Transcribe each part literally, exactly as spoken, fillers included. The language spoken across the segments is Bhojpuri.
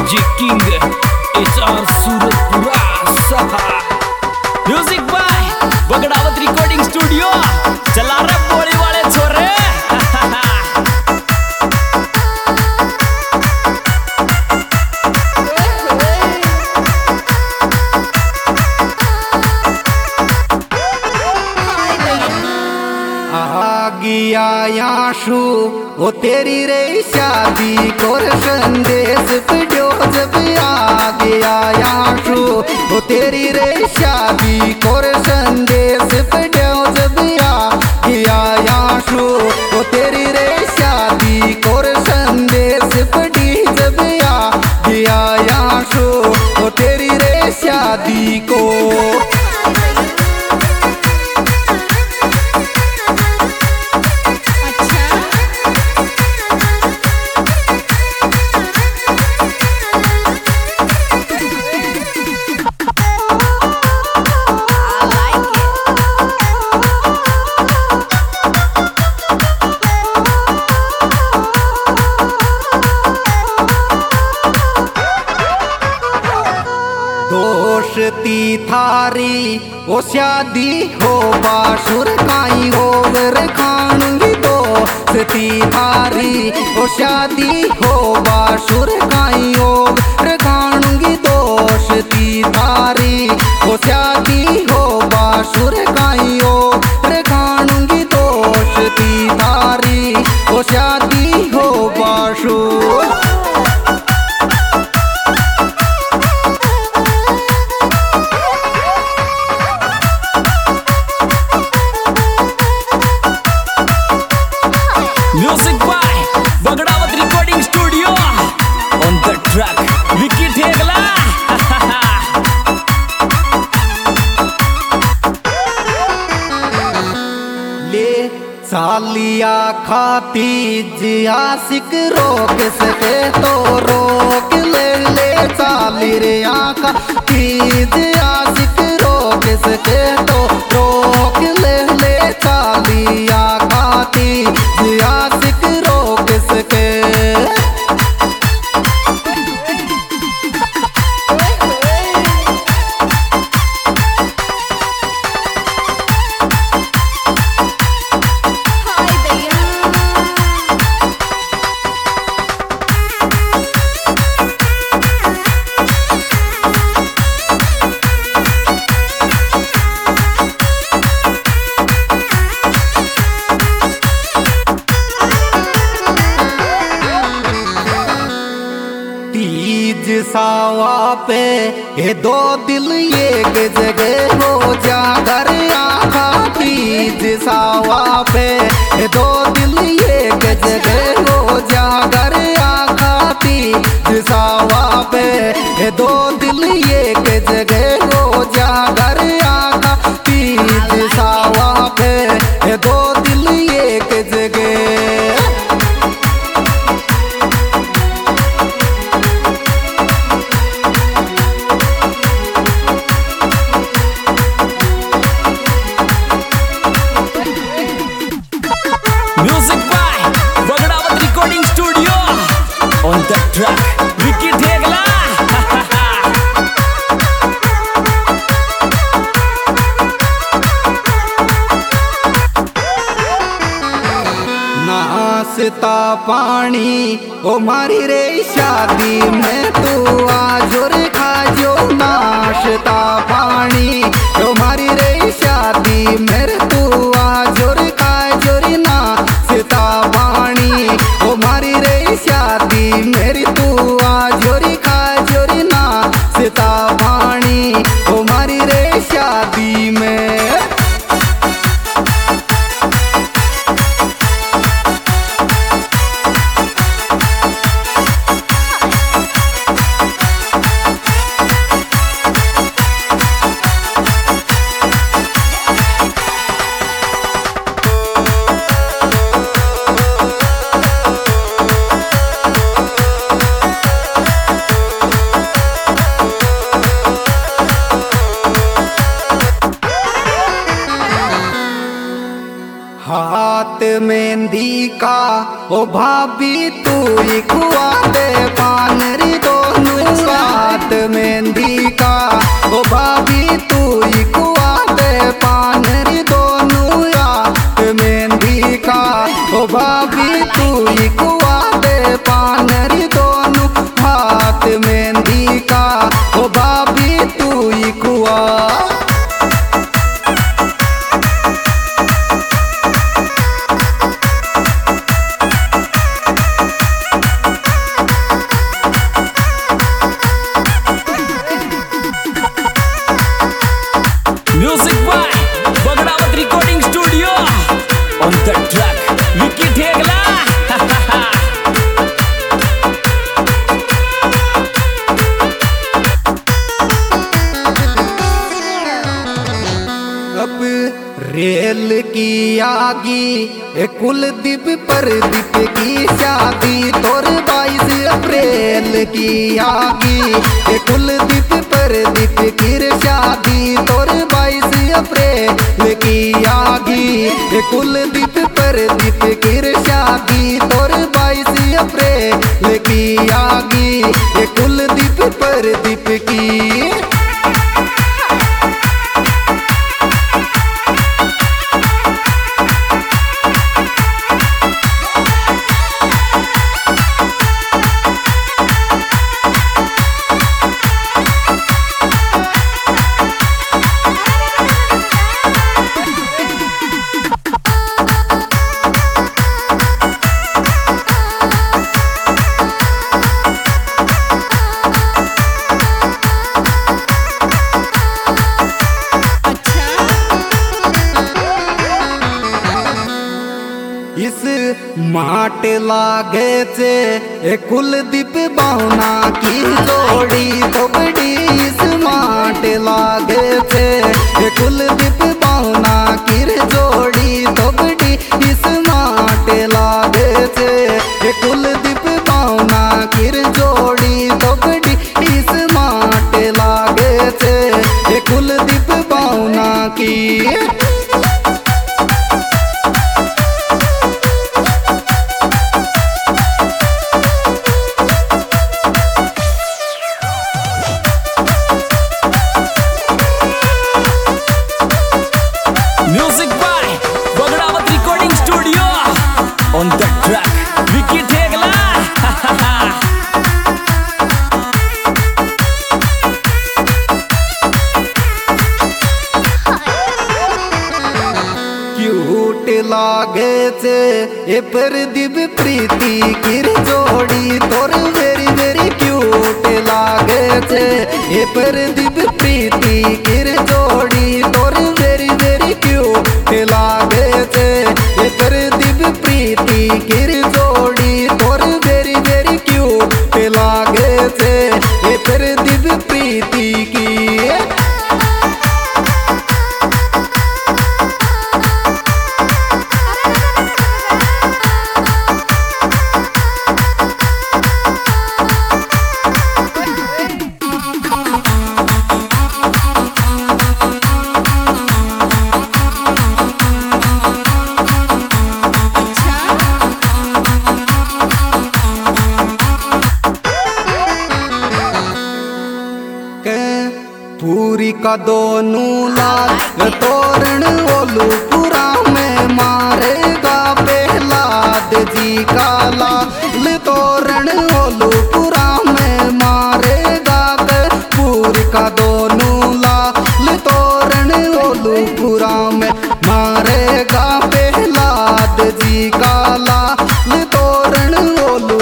Music king H R Suratpura सहा music by Bagdawat recording studio चला रहे बोली वाले छोरे। गया याशु वो तेरी रे शादी को संदेश पढ़ो जब आ गया याशु वो तेरी रे शादी को संदेश पढ़ो जब आ गया याशु वो तेरी रे शादी को संदेश पढ़ी जब आ गया याशु वो तेरी रे शादी को। दोस्ती थारी वो शादी हो बासुर काई हो रे खानगी दोस्ती थारी वो शादी हो बासुर काई हो रे खानगी दोस्ती थारी वो शादी हो बासुर काई हो रे खानगी दोस्ती थारी वो शादी हो बासुर। Music by Bagdawat recording studio on the track Vicky Thegla. ले सालिया खाती जियासिक रोक सके तो रोक ले ले साली रे आका जियासिक रोक सके तो रोक ले ले सालिया खाती जियासिक रोक सके। तीज सावा पे ये दो दिल एक जगह हो जागर आखा तीज सावा पे ये दो दिल एक जगह हो जागर आखा तीज सावा पे ये दो दिल एक जगह हो जागर आखा तीज सावा पे ये दो दिल एक जगह। Music by Bagdawat recording studio on the track Vicky Thegla. नाश्ता पानी ओ मारी रे शादी में तू आजोर खाजो नाश्ता पानी ओ मारी रे शादी मेरे तू आजोर खाजोर नाश्ता पानी ओ मारी रे शादी मेरी तू आजोर खाजोर नाश्ता पानी ओ मारी रे शादी में। हाथ मेहंदी का ओ भाभी तू ही खुआ दे पान री दोनों हाथ मेहंदी का ओ भाभी तू ही कुआ दे पानरी दोनों हाथ मेहंदी का ओ भाभी तू ही कुआ दे पानरी दोनों हाथ मेहंदी का ओ भाभी तू ही कुआ। Music by Bagdawat Recording Studio. On the track, Vicky Thegla. अब रेल की आगी ए कुलदीप प्रदीप की शादी तोर बाईस अप्रैल की आगी ए कुलदीप प्रदीप की शादी तोर बाईस अप्रैल की आगी ए कुलदीप प्रदीप की शादी तोर बाईस अप्रैल की आगी ए कुलदीप प्रदीप की। इस माट लागे से ए कुलदीप बावना की जोड़ी तो बड़ी इस माट लागे से ए कुलदीप बावना की जोड़ी तो बड़ी इस माट लागे से ए कुलदीप बावना की जोड़ी तो बड़ी इस माट लागे से ए कुलदीप बावना की। Music by Bagdawat Recording Studio. On the track, Vicky Thegla. Cute लागे से ए प्रदीप प्रीति की जोड़ी तोर वेरी वेरी क्यूट लागे से ए प्रदीप प्रीति की जोड़ी तोर वेरी वेरी क्यूट लागे से ए प्रदीप प्रीति की जोड़ी तोर वेरी वेरी क्यूट लागे से ए प्रदीप प्रीति की। पूरी का दोनों लाल तोरण ओलू पूरा में मारेगा प्रहलाद जी का लाल तोरण ओलू पूरा में मारेगा पूरी का दोनों लाल तोरण ओलू पूरा में मारेगा प्रहलाद जी का लाल तोरण ओलू।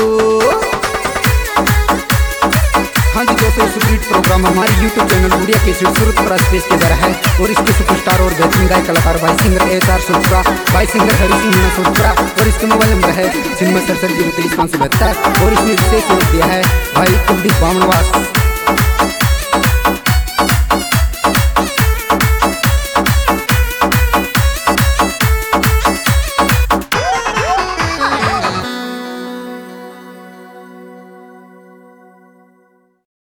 हाँ जी दोस्तों, इस बीट प्रोग्राम हमारे यूट्यूब चैनल गुड़िया के सूरत पर स्पेस के द्वारा है और इसके सुपरस्टार और बेहतरीन गायक कलाकार भाई सिंगर एच आर सुरपुरा, भाई सिंगर हरी सिंह मीना सुरपुरा और इसके मोबाइल नंबर है सिनेमा सड़सठ जीरो तेईस पाँच सौ बहत्तर और इसमें विशेष योग दिया है भाई कुलदीप बामनवास।